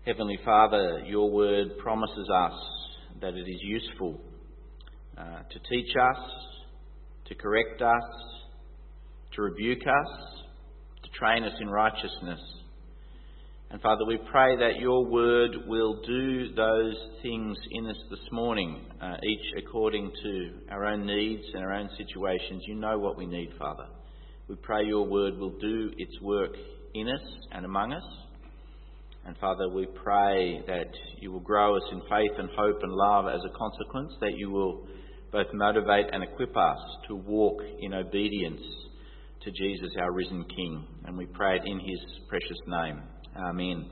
Heavenly Father, your word promises us that it is useful to teach us, to correct us, to rebuke us, to train us in righteousness. And Father, we pray that your word will do those things in us this morning, each according to our own needs and our own situations. You know what we need, Father. We pray your word will do its work in us and among us. And Father, we pray that you will grow us in faith and hope and love as a consequence, that you will both motivate and equip us to walk in obedience to Jesus, our risen King. And we pray it in his precious name. Amen.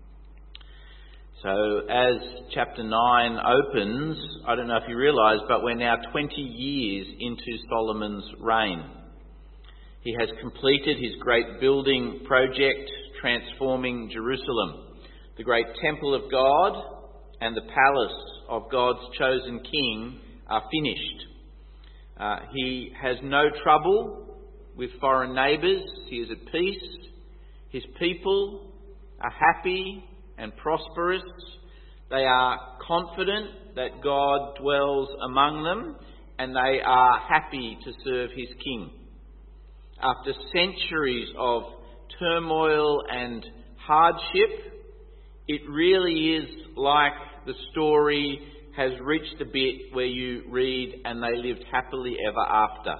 So as chapter 9 opens, I don't know if you realise, but we're now 20 years into Solomon's reign. He has completed his great building project, transforming Jerusalem. The great temple of God and the palace of God's chosen king are finished. He has no trouble with foreign neighbours. He is at peace. His people are happy and prosperous. They are confident that God dwells among them, and they are happy to serve his king. After centuries of turmoil and hardship, it really is like the story has reached a bit where you read, and they lived happily ever after.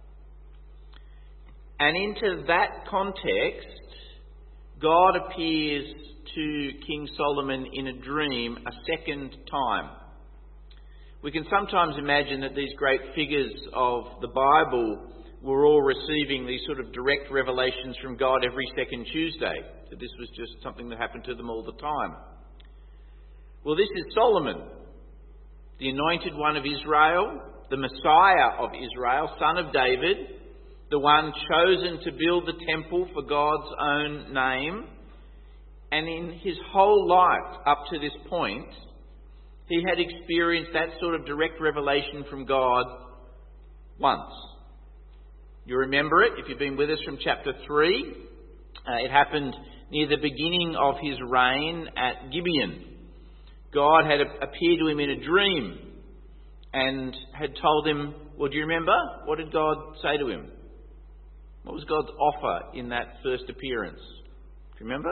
And into that context, God appears to King Solomon in a dream a second time. We can sometimes imagine that these great figures of the Bible were all receiving these sort of direct revelations from God every second Tuesday. That this was just something that happened to them all the time. Well, this is Solomon, the anointed one of Israel, the Messiah of Israel, son of David, the one chosen to build the temple for God's own name. And in his whole life up to this point, he had experienced that sort of direct revelation from God once. You remember it if you've been with us from chapter 3. It happened near the beginning of his reign at Gibeon. God had appeared to him in a dream and had told him, well, do you remember? What did God say to him? What was God's offer in that first appearance? Do you remember?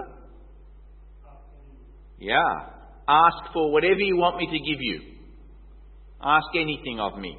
Yeah. Ask for whatever you want me to give you. Ask anything of me.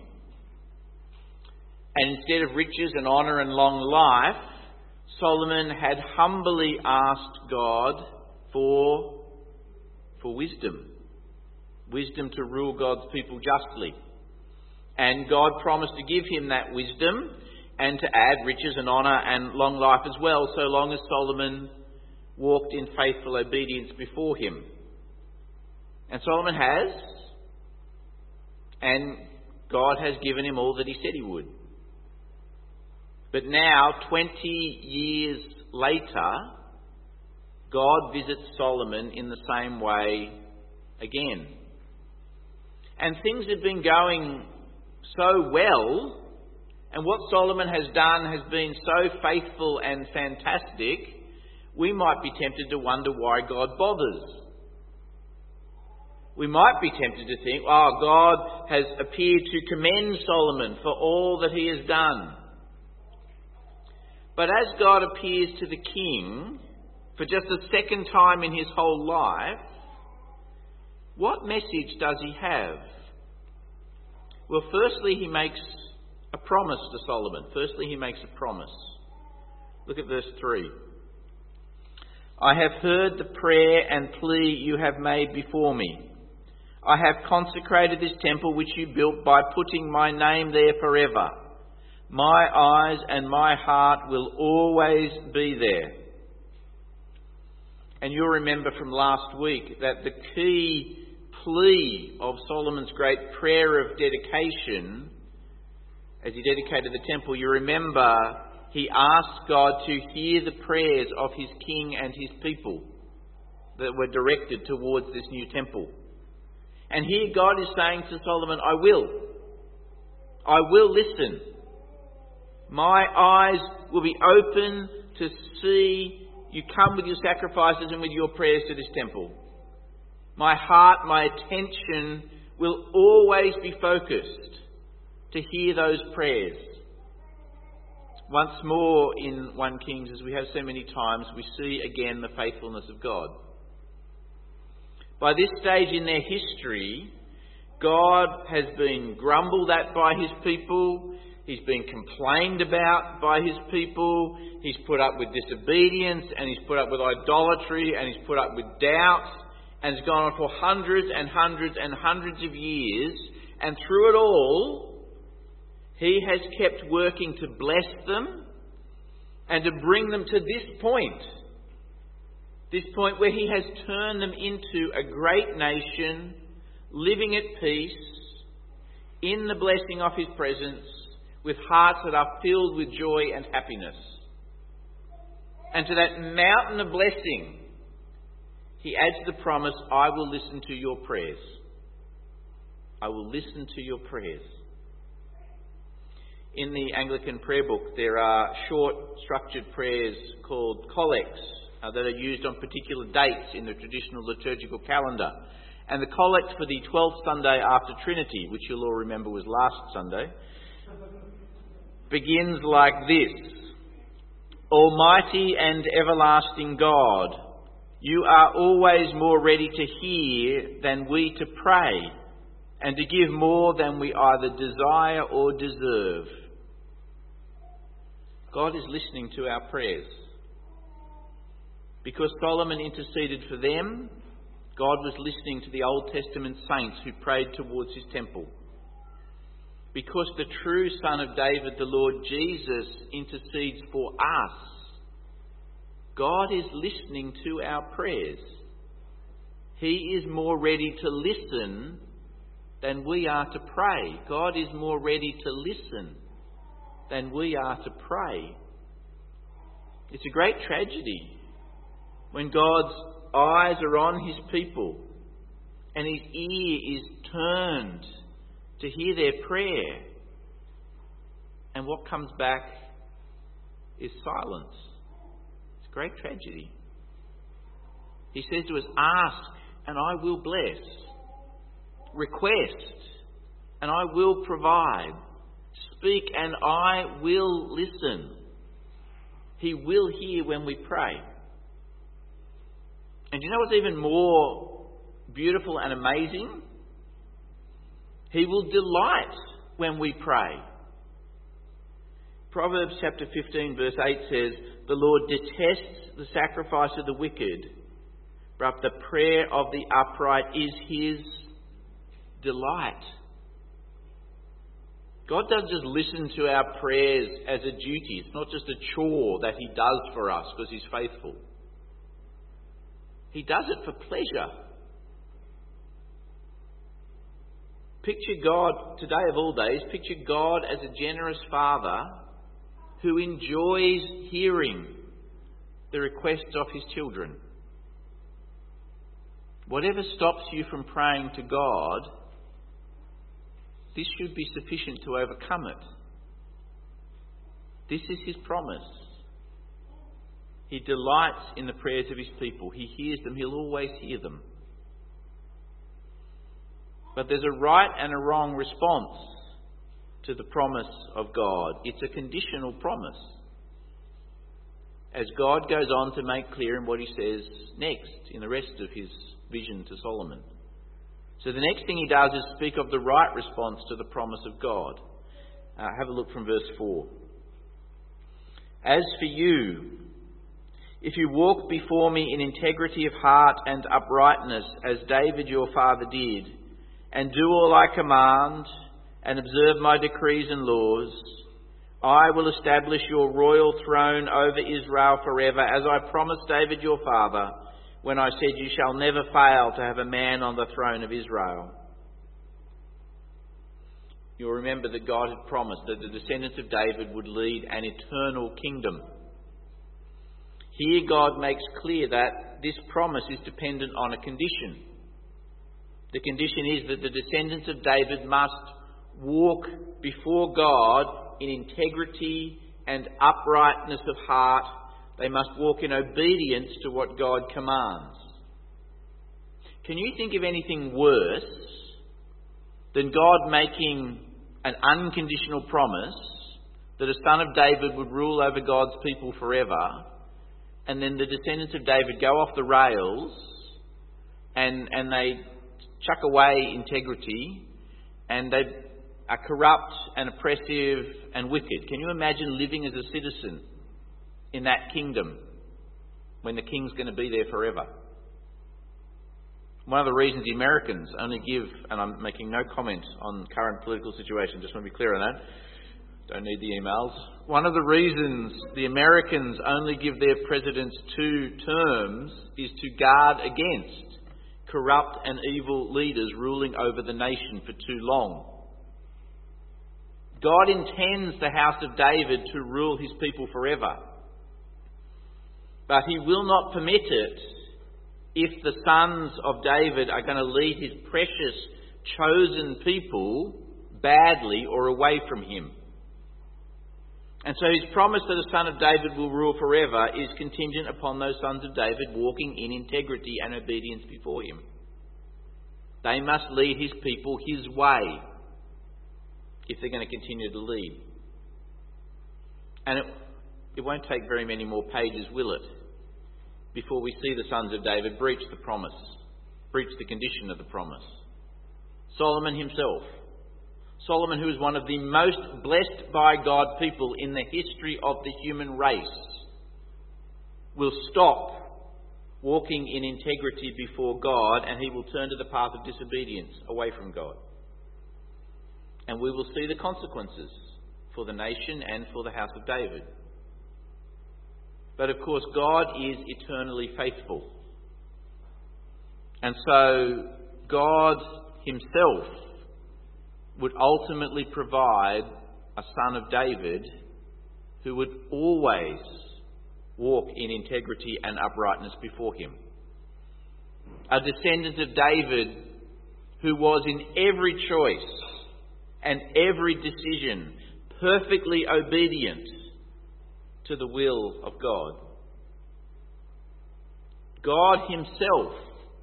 And instead of riches and honour and long life, Solomon had humbly asked God for wisdom. Wisdom to rule God's people justly. And God promised to give him that wisdom and to add riches and honour and long life as well, so long as Solomon walked in faithful obedience before him. And Solomon has. And God has given him all that he said he would. But now, 20 years later, God visits Solomon in the same way again. And things have been going so well, and what Solomon has done has been so faithful and fantastic, we might be tempted to wonder why God bothers. We might be tempted to think, God has appeared to commend Solomon for all that he has done. But as God appears to the king for just the second time in his whole life, what message does he have? Well, firstly, he makes a promise to Solomon. Look at verse 3. I have heard the prayer and plea you have made before me. I have consecrated this temple which you built by putting my name there forever. My eyes and my heart will always be there. And you'll remember from last week that the key plea of Solomon's great prayer of dedication, as he dedicated the temple, you remember he asked God to hear the prayers of his king and his people that were directed towards this new temple. And here God is saying to Solomon, I will listen. My eyes will be open to see you come with your sacrifices and with your prayers to this temple. My heart, my attention will always be focused to hear those prayers. Once more in 1 Kings, as we have so many times, we see again the faithfulness of God. By this stage in their history, God has been grumbled at by his people. He's been complained about by his people. He's put up with disobedience, and he's put up with idolatry, and he's put up with doubt, and it's gone on for hundreds and hundreds and hundreds of years. And through it all, he has kept working to bless them and to bring them to this point where he has turned them into a great nation, living at peace, in the blessing of his presence, with hearts that are filled with joy and happiness. And to that mountain of blessing, he adds the promise, I will listen to your prayers. I will listen to your prayers. In the Anglican prayer book, there are short, structured prayers called collects that are used on particular dates in the traditional liturgical calendar. And the collect for the 12th Sunday after Trinity, which you'll all remember was last Sunday, begins like this. Almighty and everlasting God, you are always more ready to hear than we to pray, and to give more than we either desire or deserve. God is listening to our prayers. Because Solomon interceded for them, God was listening to the Old Testament saints who prayed towards his temple. Because the true Son of David, the Lord Jesus, intercedes for us, God is listening to our prayers. He is more ready to listen than we are to pray. God is more ready to listen than we are to pray. It's a great tragedy when God's eyes are on his people and his ear is turned to hear their prayer, and what comes back is silence. It's a great tragedy. He says to us, ask and I will bless. Request and I will provide. Speak and I will listen. He will hear when we pray. And do you know what's even more beautiful and amazing? He will delight when we pray. Proverbs chapter 15 verse 8 says, the Lord detests the sacrifice of the wicked, but the prayer of the upright is his delight. God doesn't just listen to our prayers as a duty. It's not just a chore that he does for us because he's faithful. He does it for pleasure. Picture God, today of all days, picture God as a generous father who enjoys hearing the requests of his children. Whatever stops you from praying to God, this should be sufficient to overcome it. This is his promise. He delights in the prayers of his people. He hears them. He'll always hear them. But there's a right and a wrong response to the promise of God. It's a conditional promise. As God goes on to make clear in what he says next in the rest of his vision to Solomon. So the next thing he does is speak of the right response to the promise of God. Have a look from verse 4. As for you, if you walk before me in integrity of heart and uprightness, as David your father did, and do all I command, and observe my decrees and laws, I will establish your royal throne over Israel forever, as I promised David your father, when I said, you shall never fail to have a man on the throne of Israel. You'll remember that God had promised that the descendants of David would lead an eternal kingdom. Here God makes clear that this promise is dependent on a condition. The condition is that the descendants of David must walk before God in integrity and uprightness of heart. They must walk in obedience to what God commands. Can you think of anything worse than God making an unconditional promise that a son of David would rule over God's people forever, and then the descendants of David go off the rails and they chuck away integrity and they are corrupt and oppressive and wicked? Can you imagine living as a citizen in that kingdom when the king's going to be there forever? One of the reasons the Americans only give, and I'm making no comment on current political situation, just want to be clear on that, don't need the emails. One of the reasons the Americans only give their presidents 2 terms is to guard against corrupt and evil leaders ruling over the nation for too long. God intends the house of David to rule his people forever, but he will not permit it if the sons of David are going to lead his precious chosen people badly or away from him. And so his promise that a son of David will rule forever is contingent upon those sons of David walking in integrity and obedience before him. They must lead his people his way if they're going to continue to lead. And it won't take very many more pages, will it, before we see the sons of David breach the promise, breach the condition of the promise. Solomon himself. Solomon, who is one of the most blessed by God people in the history of the human race, will stop walking in integrity before God, and he will turn to the path of disobedience away from God. And we will see the consequences for the nation and for the house of David. But of course, God is eternally faithful. And so God himself would ultimately provide a son of David who would always walk in integrity and uprightness before him. A descendant of David who was in every choice and every decision perfectly obedient to the will of God. God himself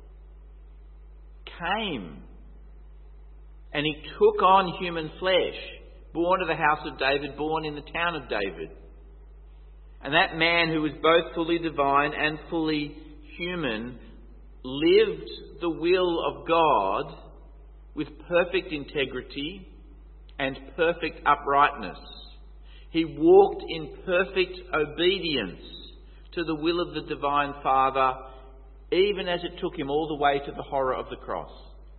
came and he took on human flesh, born of the house of David, born in the town of David. And that man who was both fully divine and fully human lived the will of God with perfect integrity and perfect uprightness. He walked in perfect obedience to the will of the Divine Father, even as it took him all the way to the horror of the cross.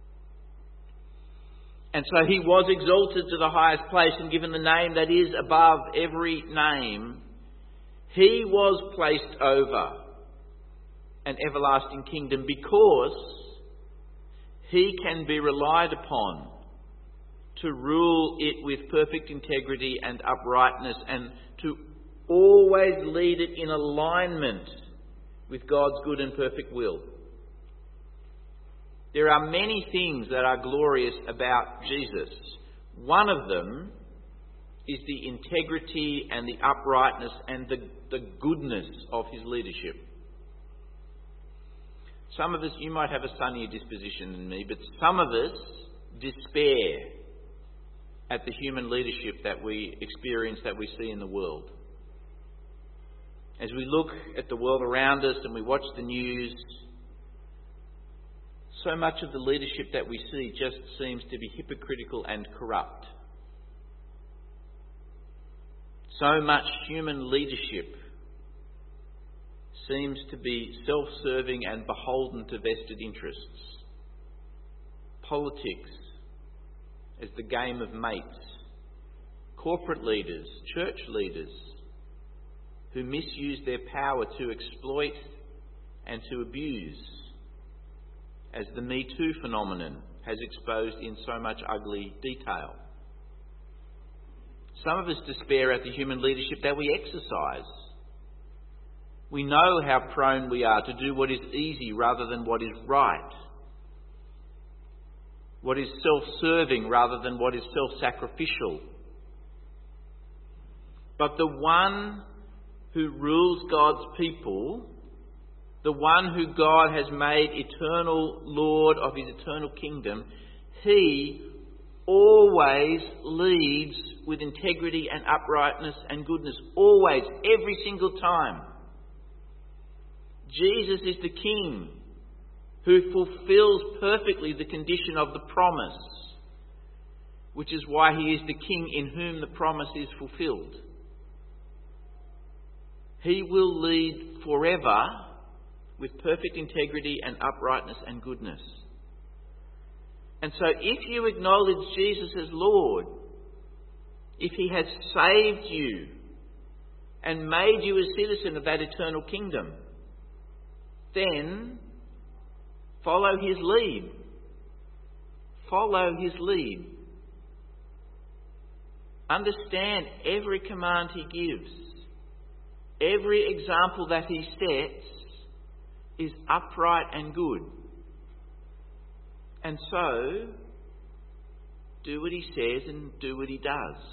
And so he was exalted to the highest place and given the name that is above every name. He was placed over an everlasting kingdom because he can be relied upon to rule it with perfect integrity and uprightness, and to always lead it in alignment with God's good and perfect will. There are many things that are glorious about Jesus. One of them is the integrity and the uprightness and the goodness of his leadership. Some of us, you might have a sunnier disposition than me, but some of us despair at the human leadership that we experience, that we see in the world. As we look at the world around us and we watch the news, so much of the leadership that we see just seems to be hypocritical and corrupt. So much human leadership seems to be self-serving and beholden to vested interests. Politics as the game of mates. Corporate leaders, church leaders, who misuse their power to exploit and to abuse, as the Me Too phenomenon has exposed in so much ugly detail. Some of us despair at the human leadership that we exercise. We know how prone we are to do what is easy rather than what is right. What is self-serving rather than what is self-sacrificial. But the one who rules God's people the one who God has made eternal Lord of his eternal kingdom, he always leads with integrity and uprightness and goodness. Always, every single time. Jesus is the King who fulfills perfectly the condition of the promise, which is why he is the King in whom the promise is fulfilled. He will lead forever with perfect integrity and uprightness and goodness. And so if you acknowledge Jesus as Lord, if he has saved you and made you a citizen of that eternal kingdom, then follow his lead. Follow his lead. Understand every command he gives. Every example that he sets is upright and good. And so, do what he says and do what he does.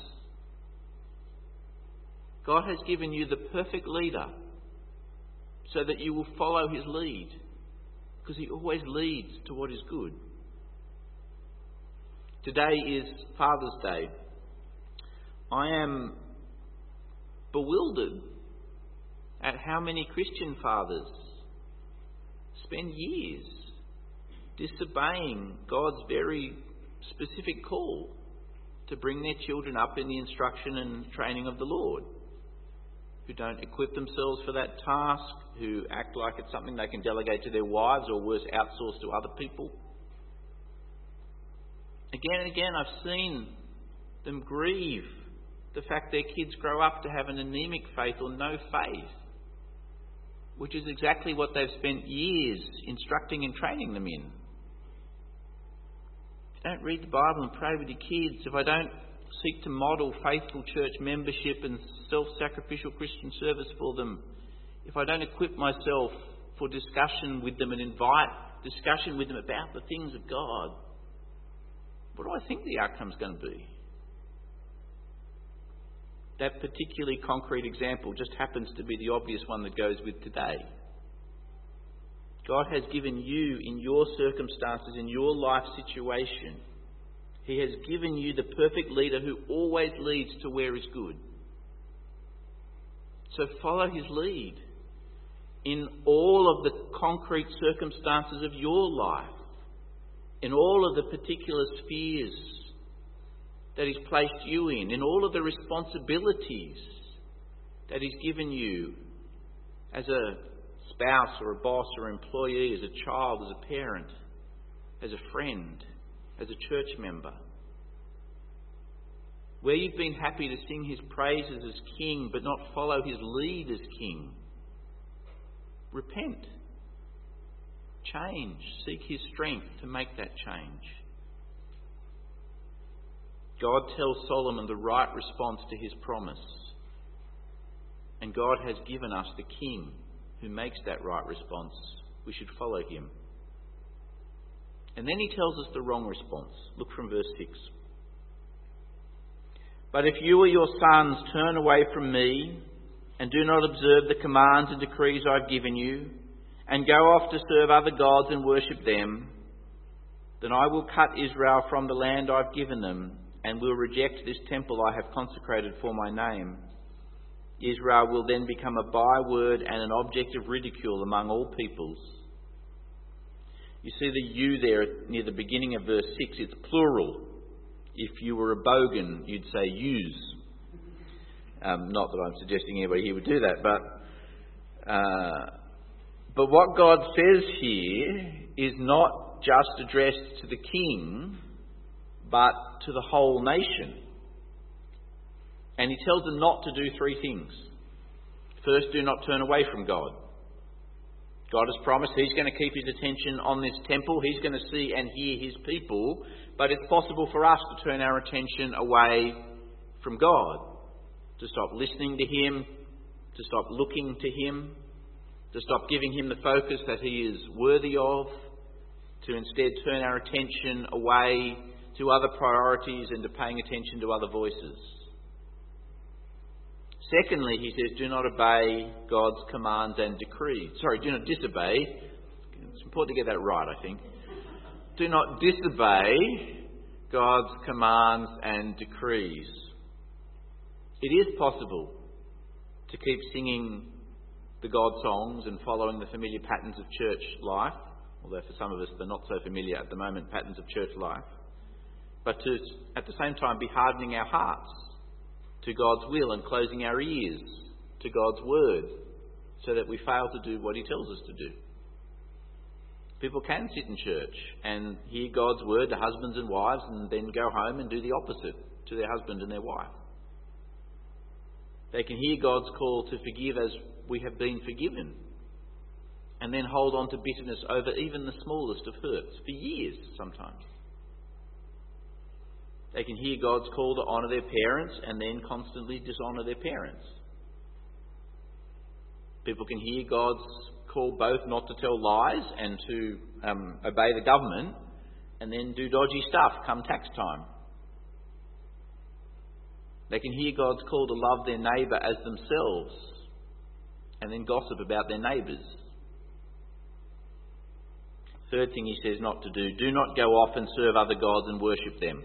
God has given you the perfect leader so that you will follow his lead, because he always leads to what is good. Today is Father's Day. I am bewildered at how many Christian fathers spend years disobeying God's very specific call to bring their children up in the instruction and training of the Lord, who don't equip themselves for that task, who act like it's something they can delegate to their wives or worse, outsource to other people. Again and again I've seen them grieve the fact their kids grow up to have an anemic faith or no faith, which is exactly what they've spent years instructing and training them in. If I don't read the Bible and pray with your kids, if I don't seek to model faithful church membership and self-sacrificial Christian service for them, if I don't equip myself for discussion with them and invite discussion with them about the things of God, what do I think the outcome's going to be? That particularly concrete example just happens to be the obvious one that goes with today. God has given you, in your circumstances, in your life situation, he has given you the perfect leader who always leads to where is good. So follow his lead in all of the concrete circumstances of your life, in all of the particular spheres that he's placed you in all of the responsibilities that he's given you as a spouse or a boss or employee, as a child, as a parent, as a friend, as a church member. Where you've been happy to sing his praises as king but not follow his lead as king, repent. Change. Seek his strength to make that change. God tells Solomon the right response to his promise. And God has given us the king who makes that right response. We should follow him. And then he tells us the wrong response. Look from verse 6. But if you or your sons turn away from me and do not observe the commands and decrees I've given you, and go off to serve other gods and worship them, then I will cut Israel from the land I've given them, and will reject this temple I have consecrated for my name. Israel will then become a byword and an object of ridicule among all peoples. You see the you there near the beginning of verse 6, it's plural. If you were a bogan, you'd say use. Not that I'm suggesting anybody here would do that, but what God says here is not just addressed to the king, but to the whole nation. And he tells them not to do three things. First, do not turn away from God. God has promised he's going to keep his attention on this temple. He's going to see and hear his people. But it's possible for us to turn our attention away from God. To stop listening to him. To stop looking to him. To stop giving him the focus that he is worthy of. To instead turn our attention away to other priorities and to paying attention to other voices. Secondly, he says, do not obey God's commands and decrees. Do not disobey. It's important to get that right, I think. Do not disobey God's commands and decrees. It is possible to keep singing the God songs and following the familiar patterns of church life, although for some of us they're not so familiar at the moment, patterns of church life, but to at the same time be hardening our hearts to God's will and closing our ears to God's word so that we fail to do what he tells us to do. People can sit in church and hear God's word to husbands and wives and then go home and do the opposite to their husband and their wife. They can hear God's call to forgive as we have been forgiven and then hold on to bitterness over even the smallest of hurts for years sometimes. They can hear God's call to honour their parents and then constantly dishonour their parents. People can hear God's call both not to tell lies and to obey the government and then do dodgy stuff come tax time. They can hear God's call to love their neighbour as themselves and then gossip about their neighbours. Third thing he says not to do, do not go off and serve other gods and worship them.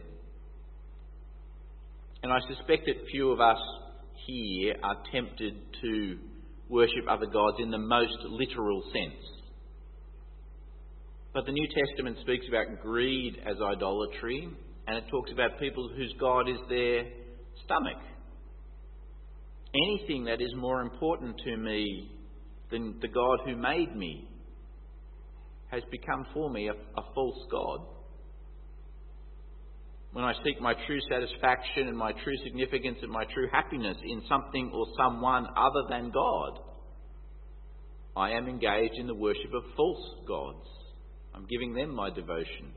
And I suspect that few of us here are tempted to worship other gods in the most literal sense. But the New Testament speaks about greed as idolatry, and it talks about people whose God is their stomach. Anything that is more important to me than the God who made me has become for me a false god. When I seek my true satisfaction and my true significance and my true happiness in something or someone other than God, I am engaged in the worship of false gods. I'm giving them my devotion.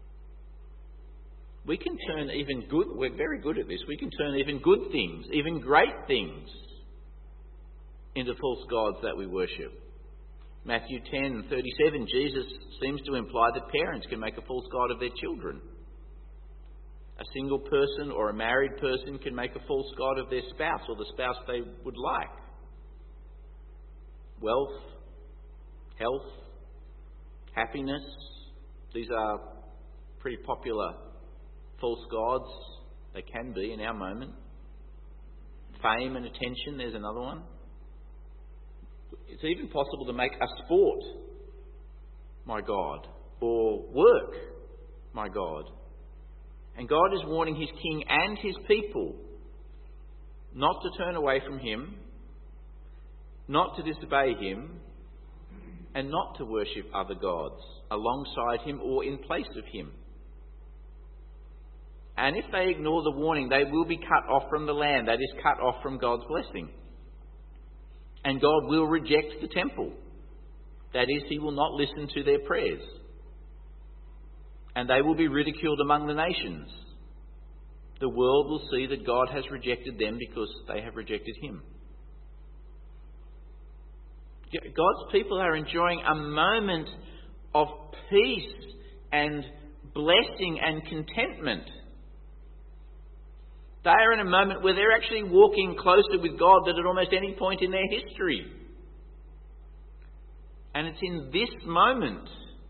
We can turn even good, we're very good at this, we can turn even good things, even great things, into false gods that we worship. Matthew 10:37, Jesus seems to imply that parents can make a false god of their children. A single person or a married person can make a false god of their spouse or the spouse they would like. Wealth, health, happiness, these are pretty popular false gods. They can be in our moment. Fame and attention, there's another one. It's even possible to make a sport my God, or work my God. And God is warning his king and his people not to turn away from him, not to disobey him, and not to worship other gods alongside him or in place of him. And if they ignore the warning, they will be cut off from the land, that is, cut off from God's blessing. And God will reject the temple. That is, he will not listen to their prayers. And they will be ridiculed among the nations. The world will see that God has rejected them because they have rejected him. God's people are enjoying a moment of peace and blessing and contentment. They are in a moment where they're actually walking closer with God than at almost any point in their history. And it's in this moment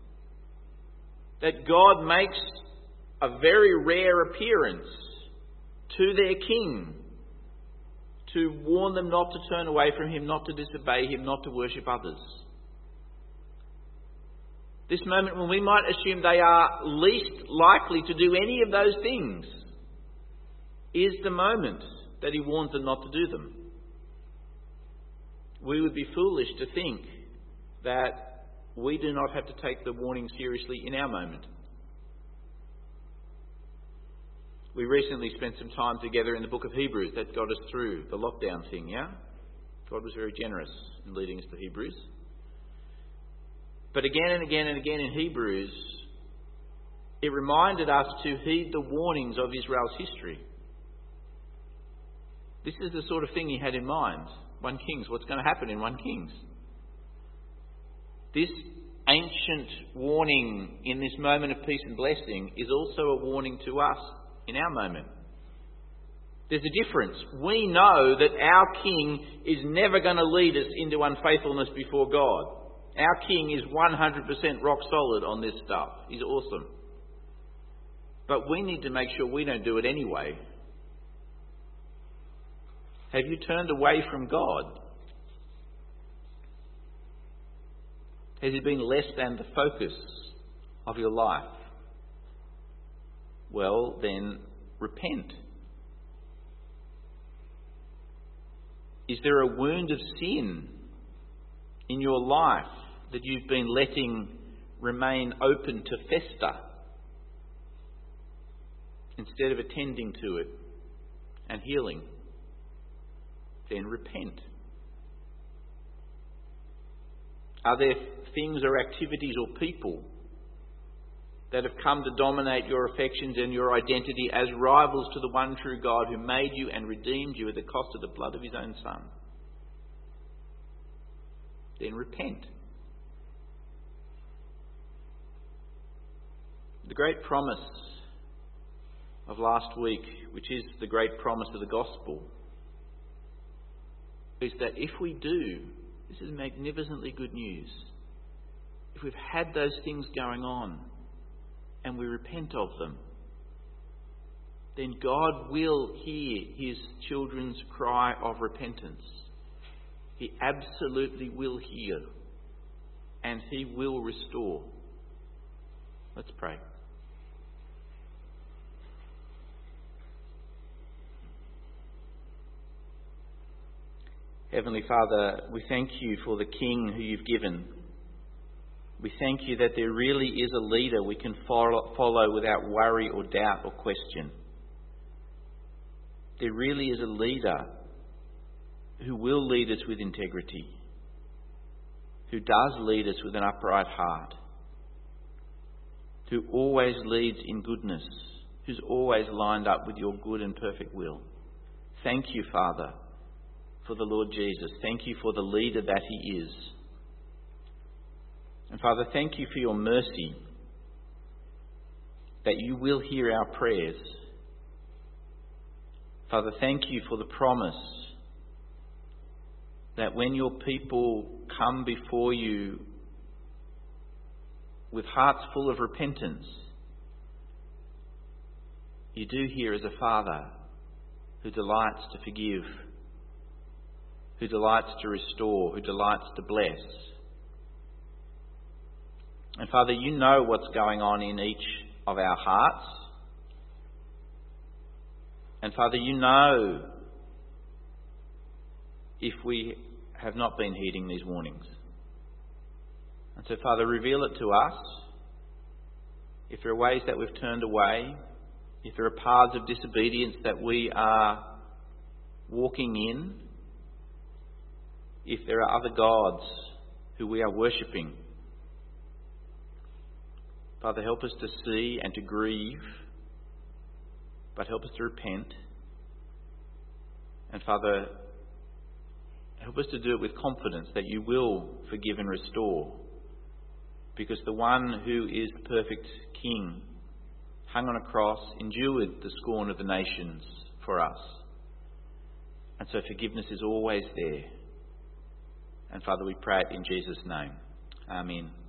that God makes a very rare appearance to their king to warn them not to turn away from him, not to disobey him, not to worship others. This moment when we might assume they are least likely to do any of those things is the moment that he warns them not to do them. We would be foolish to think that we do not have to take the warning seriously in our moment. We recently spent some time together in the book of Hebrews. That got us through the lockdown thing, yeah? God was very generous in leading us to Hebrews. But again and again and again in Hebrews, it reminded us to heed the warnings of Israel's history. This is the sort of thing he had in mind. 1 Kings, what's going to happen in 1 Kings? This ancient warning in this moment of peace and blessing is also a warning to us in our moment. There's a difference. We know that our King is never going to lead us into unfaithfulness before God. Our King is 100% rock solid on this stuff. He's awesome. But we need to make sure we don't do it anyway. Have you turned away from God? Has He been less than the focus of your life? Well, then repent. Is there a wound of sin in your life that you've been letting remain open to fester instead of attending to it and healing? Then repent. Are there things or activities or people that have come to dominate your affections and your identity as rivals to the one true God who made you and redeemed you at the cost of the blood of His own Son? Then repent. The great promise of last week, which is the great promise of the gospel, is that if we do, this is magnificently good news. If we've had those things going on and we repent of them, then God will hear His children's cry of repentance. He absolutely will hear, and He will restore. Let's pray. Heavenly Father, we thank You for the King who You've given. We thank You that there really is a leader we can follow without worry or doubt or question. There really is a leader who will lead us with integrity, who does lead us with an upright heart, who always leads in goodness, who's always lined up with Your good and perfect will. Thank You, Father, for the Lord Jesus. Thank You for the leader that He is. And Father, thank You for Your mercy, that You will hear our prayers. Father, thank You for the promise that when Your people come before You with hearts full of repentance, You do hear as a Father who delights to forgive, who delights to restore, who delights to bless. And Father, You know what's going on in each of our hearts. And Father, You know if we have not been heeding these warnings. And so, Father, reveal it to us. If there are ways that we've turned away, if there are paths of disobedience that we are walking in, if there are other gods who we are worshipping, Father, help us to see and to grieve, but help us to repent. And Father, help us to do it with confidence that You will forgive and restore, because the one who is the perfect King hung on a cross, endured the scorn of the nations for us. And so forgiveness is always there. And Father, we pray it in Jesus' name. Amen.